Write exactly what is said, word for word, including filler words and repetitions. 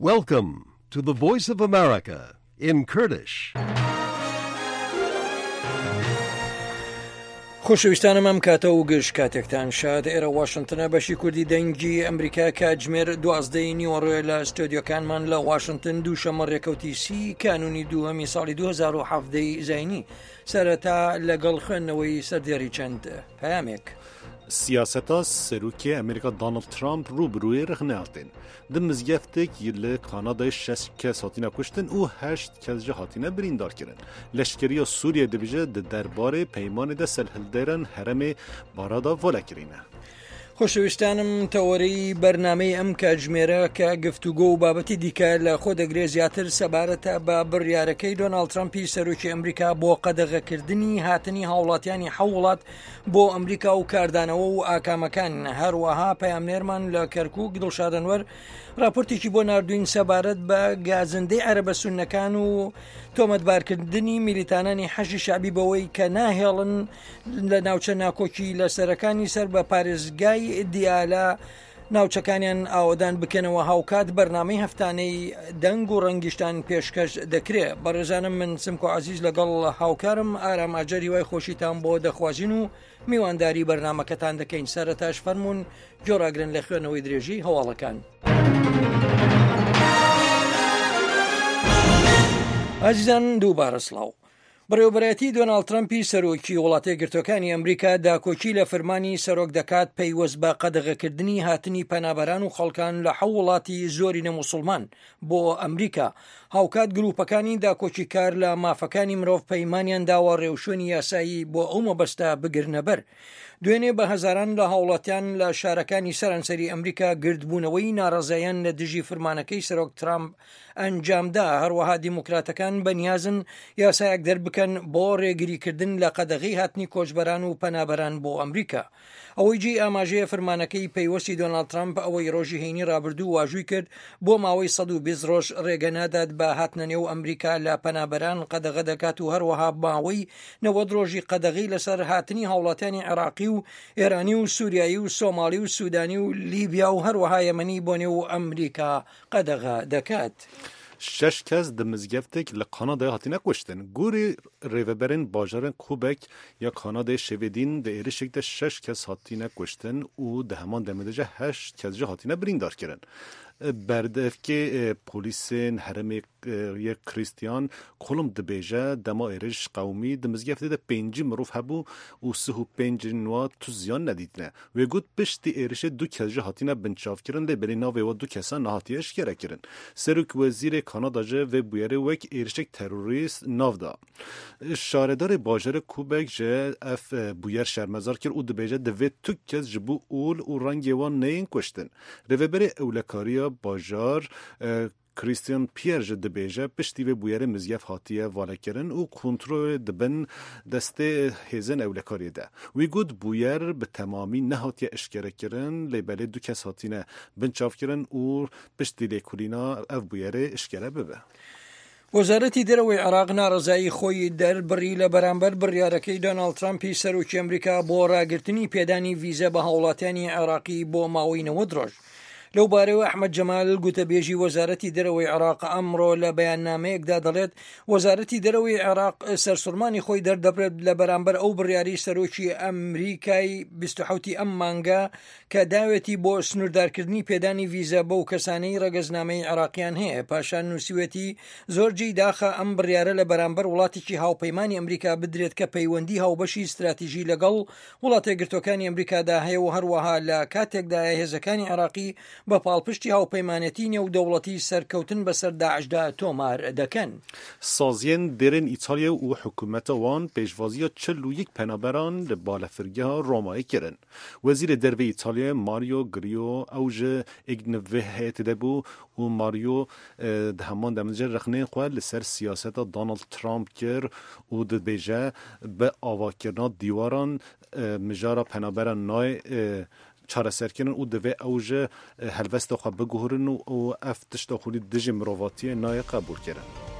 Welcome to the Voice of America in Kurdish. خۆشەویستانم ئەم کاتە و گەشت کاتێکتان شاد ئێرە واشنتنە بەشی کوردی دەنگی ئەمریکا کاتژمێر دوازدەی نیوەڕۆیە لە ستۆدیۆکانمان لە واشنتن دووشەمە ڕێکەوتی سی کانونی دووهەمی ساڵی دوو هەزار و هەڤدەی زاینی سەرەتا لەگەڵ خوێندنەوەی سەردێڕی چەند پەیامێک. سیاستا سروکی امریکا دونالد ترامپ روبروی رخنهاتین. دم مزگفتک یل کانادای شش کس هاتینه کشتن و هشت کس جه هاتینه بریندار کردن. لشکری سوریه دبیجه د درباره پیمان د سلحلدرن حرم بارادا ولا کرینه. خۆشەویستانم تەوەرەی بەرنامەی ئەم کاتژمێرە کە گفتوگۆ و بابەتی دیکە لە خۆ دەگرێت زیاتر سەبارەتە بە بڕیارەکەی دۆناڵد ترامپی سەرۆکی ئەمریکا بۆ قەدەغەکردنی هاتنی هاوڵاتیانی حەوڵات بۆ ئەمریکا و کاردانەوە و ئاکامەکان. هەروەها پەیامنێرمان لە کەرکووک دڵشادەنوەر راپۆرتێکی بۆ ناردوین سەبارەت بە گازندەی عەرەبە سوننەکان و تۆمەتبارکردنی میلیتانانی حەشی شعبی بەوەی کە ناهێڵن لە ناوچە ناکۆکی لە سەرەکانی سەر بە پارێزگای دیالە ناوچەکانیان ئاوەدان بکەنەوە. هاوکات بەرنامەی هەفتانەی دەنگ و ڕەنگیشتان پێشکەش دەکرێت. بەڕێزانم من سمکۆ عەزیز لەگەڵ هاوکارم ئارام ئاجەری وای خۆشیتان بۆ دەخوازین و میوانداری بەرنامەکەتان دەکەین. سەرەتاش فەرموون جۆراگرن لە خوێنەوەی درێژی هەواڵەکان. ئازیزان دووبارە سڵاو. بەڕێوەبەرەتی دۆناڵد ترامپی سەرۆکی وڵاتە یەکگرتووەکانی ئەمریکا داکۆچی لە فەرمانی سەرۆک دەکات پەیوەست بە قەدەغەکردنی هاتنی پەنابەران و خەڵکان لە حەو وڵاتی زۆری نەموسڵمان بۆ ئەمریکا. هاوکات گروپەکانی داکۆچی کار لە مافەکانی مرۆڤ پەیمانیان داوە ڕێوشێنی یاسایی بۆ ئەو مەبەستە بگرنە بەر. دوێنێ بە هەزاران لە هاوڵاتیان لە شارەکانی سەرانسەری ئەمریکا گردبوونەوەی ناڕەزاییان لە دژی فرمانەکەی سەرۆک ترامپ ئەنجامدا. هەروەها دیموکراتەکان بەنیازن یاسایەک دەربکەن بۆ ڕێگریکردن لە قەدەغی هاتنی کۆچبەران و پەنابەران بۆ ئەمریکا. ئەوەی جێ ئاماژەیە فرمانەکەی پەیوەستی دۆناڵد ترامپ ئەوەی ڕۆژی هەینی ڕابردوو واژووی کرد بۆ ماوەی سەد و بیست ڕۆژ ڕێگە نادات بە هاتنە نێو ئەمریکا لە پەنابەران قەدەغە دەکات و هەروەها ماوەی نەوەد ڕۆژی قەدەغی لەسەر هاتنی هاوڵاتیانی عێراقی و ئێرانی و سووریایی و سۆماڵی و سوودانی و لیبیا و هەروەها یەمەنی بۆ نێو ئەمریکا قەدەغە دەکات. شش کس د مزگفتک ل کانادا هاتینه کشتن. گوری ریوبرین باجرن کوبک یا کانادا شویدین د ایرشک د شش کس هاتینه کشتن و ده همان دمدجه هشت کس جه هاتینه بریندار کردن. بردف که پلیسین حرم یک کریستیان کلم دبیجه دما ایرش قومی دمزگفته ده پنجی مروف هبو و سه و پنج نوا تو زیان ندیدنه و گود پشتی ایرش دو کس جه هاتینه بنچاف کرن ده بری ناوی و دو کسا نهاتیش کرا کرن. سروک وزیر کانادا جه و بویره وک ایرشک تروریست ناو دا. شاردار باجر کوبک جه اف بویر شرمزار کر و دبیجه دوی تو کس جبو اول و رنگی وان نین کشتن. روبر اولکاریا باجار کریستیان پیر جد بیجه پشتی و بویره مزیف هاتیه والا کرن و کنترل دبن دسته هزن اولکاری ده. وی گود بویر به تمامی نهاتیه اشکره کرن لیباله دو کس هاتینه بنچاف کرن و پشتی لیکولینا اف بویره اشکره ببه. وەزارەتی دەرەوەی عێراق ناڕەزایی خۆی دەربڕی لە بەرامبەر بڕیارەکەی دۆناڵد ترامپی سەرۆکی ئەمریکا بۆ ڕاگررتنی پێدانی ڤیزە بە هاوڵاتیانی عێراقی بۆ ماوەی نەوەد ڕۆژ. لەو بارەوە ئەحمەد جەمال گوتەبێژی وەزارەتی دەرەوەی عێراق ئەمڕۆ لە بەیاننامەیەکدا دەڵێت وەزارەتی دەرەوەی عێراق سەرسوڕمانی خۆی دەردەبرێت لە بەرامبەر ئەو بڕیاری سەرۆکی ئەمریکای بیست و حوتی ئەم مانگە کە داوێتی بۆ سنووردارکردنی پێدانی ڤیزە بەو کەسانەی ڕەگەزنامەی عێراقیان هەیە. پاشان نووسیوێتی زۆرجی داخە ئەم بڕیارە لە بەرامبەر وڵاتێکی هاوپەیمانی ئەمریکا بدرێت کە پەیوەندی هاوبەشی استراتیژی لەگەڵ وڵاتە یەکگرتووەکانی ئەمریکادا هەیە و هەروەها لە کاتێکدایە هێزەکانی عێراقی بە پاڵپشتی هاوپەیمانەتی نێودەوڵەتی سەرکەوتن بەسەر داعشدا تۆمار دەکەن. سازین درن ایتالیا و حکومت وان پیشوازی چل و یک پنابران لبالفرگه رومایی کرن. وزیر دروی ایتالیا ماریو گریو اوج اگنوه هیت دبو و ماریو ده همان دمجر رخنه خواه لسر سیاست دونالد ترامپ کر و ده بیجه به آواکرنا دیواران مجارا پنابران نای چاره سرکنن او دوی اوج هلوست خواه بگوهرن و افتش داخلی دژ مروواتی نای قبول کردن.